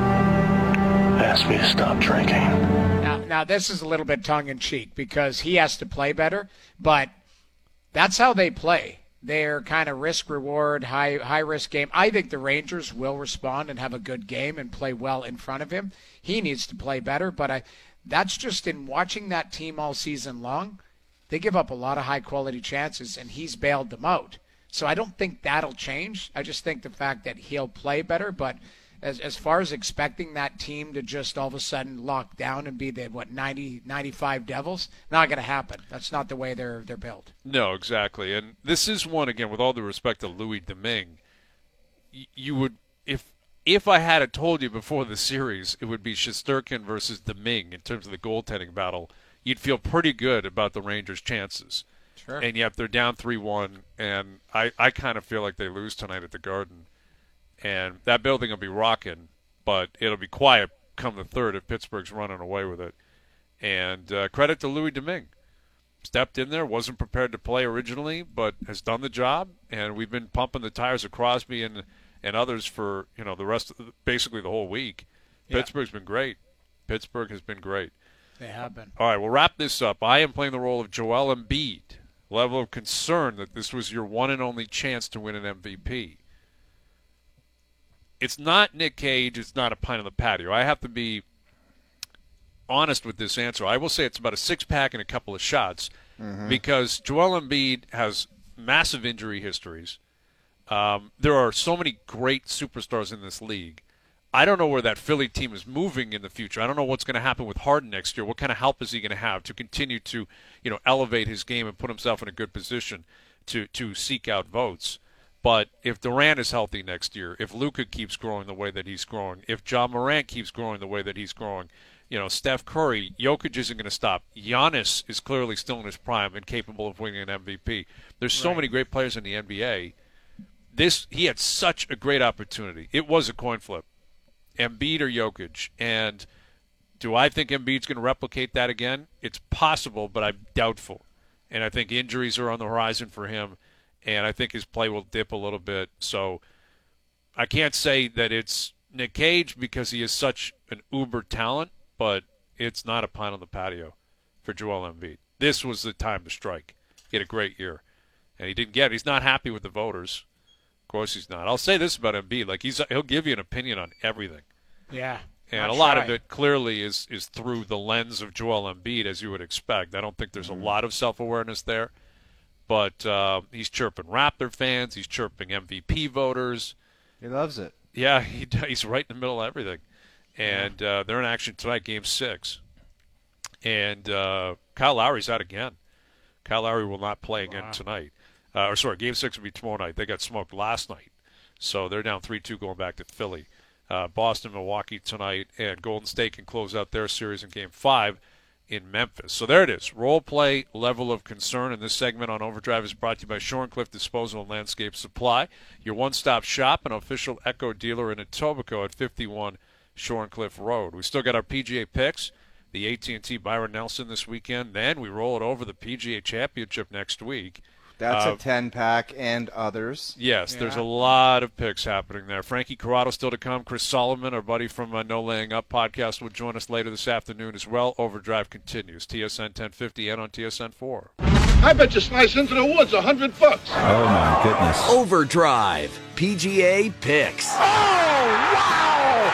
S4: ask me to stop drinking.
S3: Now, now this is a little bit tongue-in-cheek because he has to play better, but that's how they play. They're kind of risk-reward, high high-risk game. I think the Rangers will respond and have a good game and play well in front of him. He needs to play better, but I that's just in watching that team all season long. They give up a lot of high-quality chances, and he's bailed them out. So I don't think that'll change. I just think the fact that he'll play better. But as as far as expecting that team to just all of a sudden lock down and be the, what, ninety, ninety-five Devils, not going to happen. That's not the way they're they're built.
S1: No, exactly. And this is one, again, with all due respect to Louis Domingue, y- you would, if if I had it told you before the series, it would be Shesterkin versus Domingue in terms of the goaltending battle. You'd feel pretty good about the Rangers' chances.
S3: Sure.
S1: And yet they're down three one, and I, I kind of feel like they lose tonight at the Garden. And that building will be rocking, but it'll be quiet come the third if Pittsburgh's running away with it. And uh, credit to Louis Domingue. Stepped in there, wasn't prepared to play originally, but has done the job. And we've been pumping the tires of Crosby and, and others for, you know, the rest of the, basically the whole week.
S3: Yeah.
S1: Pittsburgh's been great. Pittsburgh has been great.
S3: They have been.
S1: All right, we'll wrap this up. I am playing the role of Joel Embiid. Level of concern that this was your one and only chance to win an M V P. It's not Nick Cage. It's not a pint on the patio. I have to be honest with this answer. I will say it's about a six-pack and a couple of shots mm-hmm. because Joel Embiid has massive injury histories. Um, there are so many great superstars in this league. I don't know where that Philly team is moving in the future. I don't know what's going to happen with Harden next year. What kind of help is he going to have to continue to, you know, elevate his game and put himself in a good position to, to seek out votes? But if Durant is healthy next year, if Luka keeps growing the way that he's growing, if John Morant keeps growing the way that he's growing, you know, Steph Curry, Jokic isn't going to stop. Giannis is clearly still in his prime and capable of winning an M V P. There's so
S3: right.
S1: many great players in the N B A. This he had such a great opportunity. It was a coin flip. Embiid or Jokic, and do I think Embiid's going to replicate that again? It's possible, but I'm doubtful. And I think injuries are on the horizon for him, and I think his play will dip a little bit. So I can't say that it's Nick Cage because he is such an uber talent, but it's not a pint on the patio for Joel Embiid. This was the time to strike. He had a great year, and he didn't get it. He's not happy with the voters. Of course he's not. I'll say this about Embiid. Like he's he'll give you an opinion on everything.
S3: Yeah.
S1: And a lot of it clearly is, is through the lens of Joel Embiid, as you would expect. I don't think there's a lot of self-awareness there. But uh, he's chirping Raptor fans. He's chirping M V P voters.
S2: He loves it.
S1: Yeah, he, he's right in the middle of everything. And uh, they're in action tonight, game six. And uh, Kyle Lowry's out again. Kyle Lowry will not play again wow. tonight. Uh, or sorry, game six will be tomorrow night. They got smoked last night. So they're down three two going back to Philly. Uh, Boston, Milwaukee tonight, and Golden State can close out their series in game five in Memphis. So there it is. Role play, level of concern. And this segment on Overdrive is brought to you by Shorencliff Disposal and Landscape Supply, your one-stop shop and official Echo dealer in Etobicoke at fifty-one Shorencliff Road. We still got our P G A picks, the A T and T Byron Nelson this weekend. Then we roll it over the P G A Championship next week.
S2: That's
S1: uh,
S2: a ten-pack and others.
S1: Yes,
S3: yeah.
S1: There's a lot of picks happening there. Frankie Corrado still to come. Chris Solomon, our buddy from uh, No Laying Up podcast, will join us later this afternoon as well. Overdrive continues. T S N ten fifty and on T S N four.
S7: I bet you slice into the woods a hundred bucks.
S8: Oh, my goodness.
S9: Overdrive. P G A Picks.
S7: Oh, wow!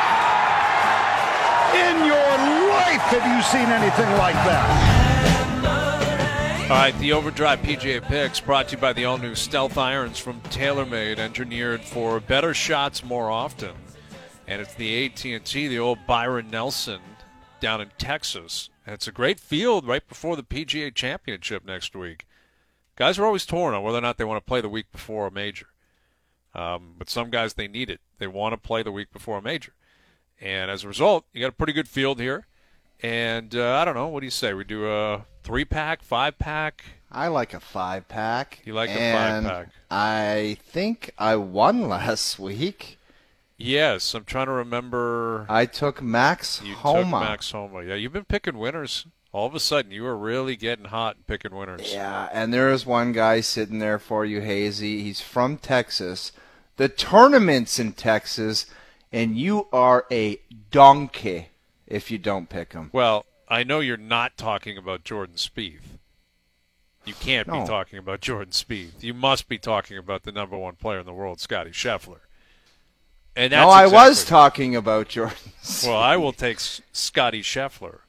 S7: In your life have you seen anything like that?
S1: All right, the Overdrive P G A Picks brought to you by the all-new Stealth Irons from TaylorMade, engineered for better shots more often. And it's the A T and T, the old Byron Nelson down in Texas. And it's a great field right before the P G A Championship next week. Guys are always torn on whether or not they want to play the week before a major. Um, but some guys, they need it. They want to play the week before a major. And as a result, you got a pretty good field here. And uh, I don't know, what do you say? We do a three-pack, five-pack?
S2: I like a five-pack.
S1: You like a
S2: and
S1: five-pack?
S2: I think I won last week.
S1: Yes, I'm trying to remember.
S2: I took Max
S1: you
S2: Homa.
S1: took Max Homa. Yeah, you've been picking winners. All of a sudden, you are really getting hot and picking winners.
S2: Yeah, and there is one guy sitting there for you, Hazy. He's from Texas. The tournament's in Texas, and you are a donkey if you don't pick him.
S1: Well, I know you're not talking about Jordan Spieth. You can't
S2: no.
S1: be talking about Jordan Spieth. You must be talking about the number one player in the world, Scotty Scheffler. And that's
S2: no, I
S1: exactly
S2: was talking about Jordan Spieth.
S1: Well, I will take S- Scotty Scheffler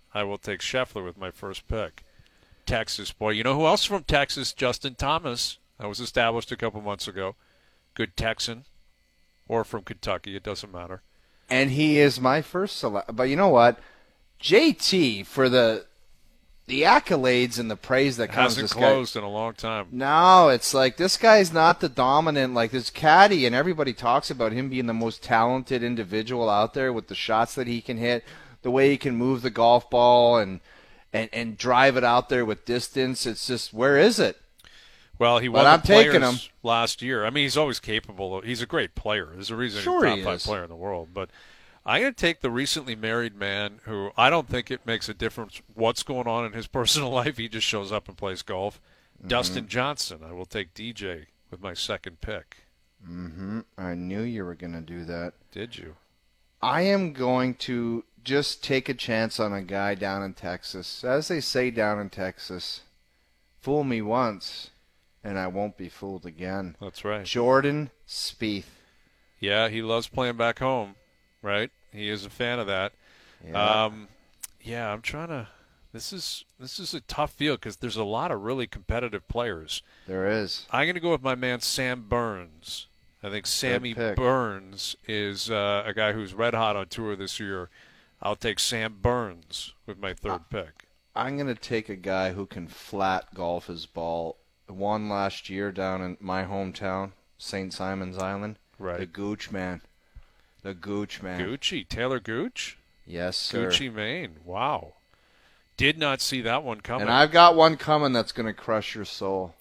S1: I will take Scheffler with my first pick. Texas boy. You know who else from Texas? Justin Thomas. That was established a couple months ago. Good Texan. Or from Kentucky. It doesn't matter.
S2: And he is my first select. But you know what? J T, for the the accolades and the praise that comes
S1: Hasn't
S2: this
S1: closed
S2: guy,
S1: in a long time.
S2: No, it's like this guy's not the dominant, like this caddy, and everybody talks about him being the most talented individual out there with the shots that he can hit, the way he can move the golf ball and and, and drive it out there with distance. It's just, where is it?
S1: Well, he
S2: But
S1: won
S2: I'm
S1: the Players
S2: taking him.
S1: last year. I mean, he's always capable. Of, he's a great player. There's a reason
S2: Sure
S1: he's a
S2: he
S1: top five
S2: is.
S1: player in the world. But I'm going to take the recently married man who I don't think it makes a difference what's going on in his personal life. He just shows up and plays golf.
S2: Mm-hmm.
S1: Dustin Johnson. I will take D J with my second pick.
S2: Mm-hmm. I knew you were going to do that.
S1: Did you?
S2: I am going to just take a chance on a guy down in Texas. As they say down in Texas, fool me once, and I won't be fooled again.
S1: That's right.
S2: Jordan Spieth.
S1: Yeah, he loves playing back home, right? He is a fan of that.
S2: Yeah.
S1: Um, yeah, I'm trying to. This is this is a tough field because there's a lot of really competitive players.
S2: There is.
S1: I'm going to go with my man Sam Burns. I think Sammy
S2: pick.
S1: Burns is uh, a guy who's red hot on tour this year. I'll take Sam Burns with my third pick.
S2: I'm going to take a guy who can flat golf his ball. Won last year down in my hometown, Saint Simon's Island.
S1: Right.
S2: The Gooch man. The Gooch man.
S1: Gucci, Taylor Gooch?
S2: Yes, sir.
S1: Gucci, Maine. Wow. Did not see that one coming.
S2: And I've got one coming that's going to crush your soul.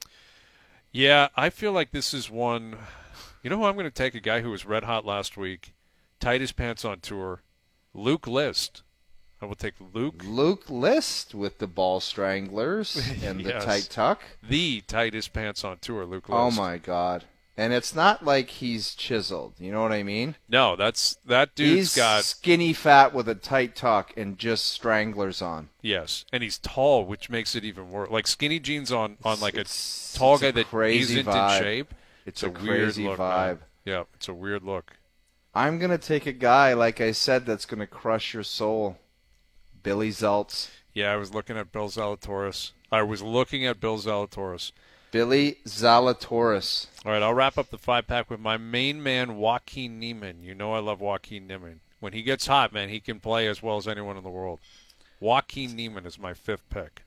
S1: Yeah, I feel like this is one. You know who I'm going to take? A guy who was red hot last week, tight his pants on tour, Luke List. I will take Luke.
S2: Luke List with the ball stranglers and the
S1: Yes.
S2: tight tuck.
S1: The tightest pants on tour, Luke List.
S2: Oh, my God. And it's not like he's chiseled. You know what I mean?
S1: No, that's that dude's
S2: he's
S1: got
S2: skinny fat with a tight tuck and just stranglers on.
S1: yes, and he's tall, which makes it even worse. Like skinny jeans on on like a
S2: It's-
S1: tall
S2: it's
S1: guy
S2: a
S1: that
S2: crazy
S1: isn't
S2: vibe.
S1: in shape.
S2: It's,
S1: It's a,
S2: a
S1: weird
S2: crazy
S1: look,
S2: vibe.
S1: man. Yeah, it's a weird look.
S2: I'm going to take a guy, like I said, that's going to crush your soul. Billy Zeltz.
S1: Yeah, I was looking at Bill Zalatoris. I was looking at Bill Zalatoris.
S2: Billy Zalatoris.
S1: All right, I'll wrap up the five-pack with my main man, Joaquin Niemann. You know I love Joaquin Niemann. When he gets hot, man, he can play as well as anyone in the world. Joaquin Niemann is my fifth pick.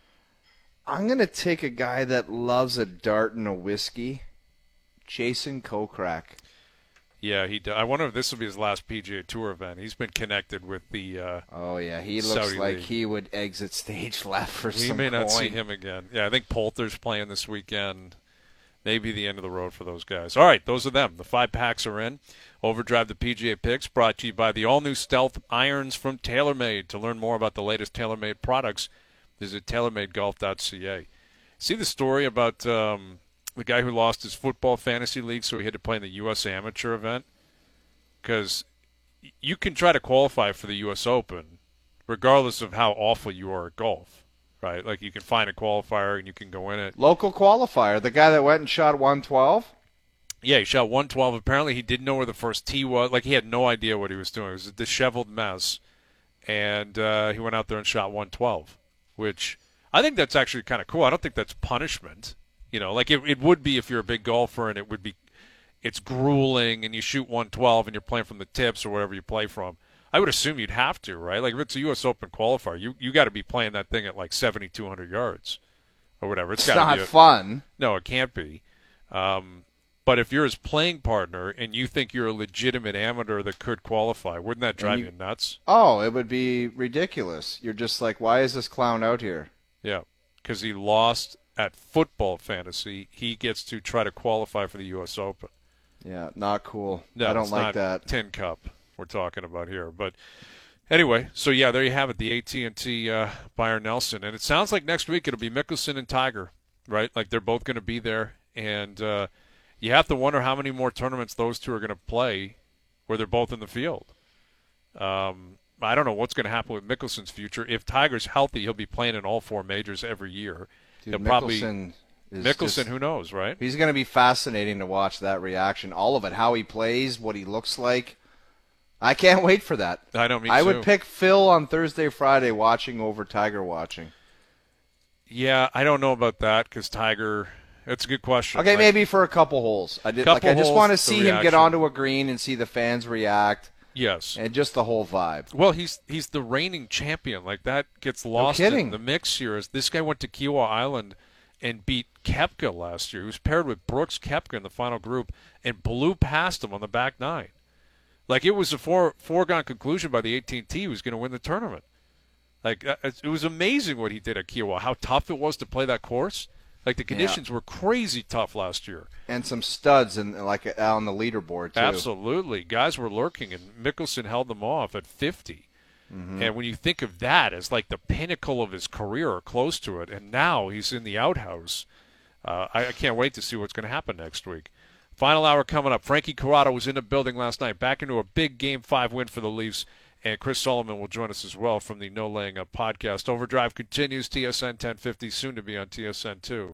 S2: I'm going to take a guy that loves a dart and a whiskey. Jason Kokrak.
S1: Yeah, he. Do- I wonder if this will be his last P G A Tour event. He's been connected with the. Uh,
S2: Oh, yeah. He looks
S1: Saudi
S2: like
S1: League.
S2: he would exit stage left for
S1: we
S2: some
S1: may not
S2: coin.
S1: see him again. Yeah, I think Poulter's playing this weekend. Maybe the end of the road for those guys. All right, those are them. The five packs are in. Overdrive the P G A Picks brought to you by the all-new Stealth Irons from TaylorMade. To learn more about the latest TaylorMade products, visit tailor made golf dot c a. See the story about um, the guy who lost his football fantasy league, so he had to play in the U S Amateur event? Because you can try to qualify for the U S Open regardless of how awful you are at golf, right? Like you can find a qualifier and you can go in it.
S2: Local qualifier. The guy that went and shot one twelve?
S1: Yeah, he shot one twelve. Apparently he didn't know where the first tee was. Like he had no idea what he was doing. It was a disheveled mess. And uh, he went out there and shot one twelve, which I think that's actually kind of cool. I don't think that's punishment. You know, like it, it would be if you're a big golfer and it would be, it's grueling and you shoot one twelve and you're playing from the tips or wherever you play from. I would assume you'd have to, right? Like if it's a U S Open qualifier, you you got to be playing that thing at like seventy-two hundred yards or whatever. It's,
S2: It's
S1: got
S2: not
S1: to be a,
S2: fun.
S1: No, it can't be. Um, but if you're his playing partner and you think you're a legitimate amateur that could qualify, wouldn't that drive
S2: you-
S1: you nuts?
S2: Oh, it would be ridiculous. You're just like, why is this clown out here?
S1: Yeah, because he lost at football fantasy. He gets to try to qualify for the U S Open.
S2: Yeah, not cool.
S1: No,
S2: I don't
S1: it's
S2: like
S1: not
S2: that.
S1: Tin Cup we're talking about here. But anyway, so yeah, there you have it, the A T and T uh, Byron Nelson. And it sounds like next week it'll be Mickelson and Tiger, right? Like they're both going to be there. And uh, you have to wonder how many more tournaments those two are going to play where they're both in the field. Um, I don't know what's going to happen with Mickelson's future. If Tiger's healthy, he'll be playing in all four majors every year.
S2: Dude,
S1: he'll probably
S2: Mickelson is
S1: Mickelson,
S2: just-
S1: who knows, right?
S2: He's going to be fascinating to watch that reaction. All of it, how he plays, what he looks like. I can't wait for that.
S1: I don't mean
S2: I
S1: to.
S2: would pick Phil on Thursday, Friday watching over Tiger watching.
S1: Yeah, I don't know about that because Tiger. That's a good question.
S2: Okay,
S1: like,
S2: maybe for a couple holes. I did.
S1: Couple
S2: Like I just
S1: holes,
S2: want to
S1: the
S2: see him get
S1: reaction.
S2: onto a green and see the fans react.
S1: Yes.
S2: And just the whole vibe.
S1: Well, he's he's the reigning champion. Like that gets lost
S2: kidding.
S1: in the mix here. As this guy went to Kiowa Island and beat Koepka last year. He was paired with Brooks Koepka in the final group and blew past him on the back nine. Like it was a fore, foregone conclusion by the eighteenth tee he was going to win the tournament. Like uh, it was amazing what he did at Kiowa. How tough it was to play that course. Like the conditions
S2: Yeah.
S1: were crazy tough last year.
S2: And some studs and like on the leaderboard too.
S1: Absolutely. Guys were lurking, and Mickelson held them off at fifty. Mm-hmm. And when you think of that as like the pinnacle of his career or close to it, and now he's in the outhouse, uh, I, I can't wait to see what's going to happen next week. Final hour coming up. Frankie Corrado was in the building last night, back into a big Game five win for the Leafs, and Chris Solomon will join us as well from the No Laying Up podcast. Overdrive continues, T S N ten fifty, soon to be on T S N two.